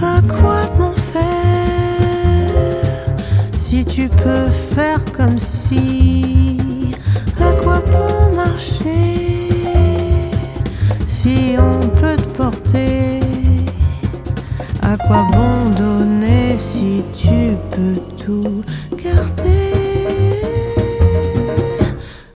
À quoi bon faire si tu peux faire comme si? À quoi bon marcher si on peut te porter? À quoi bon donner si tu peux tout garder?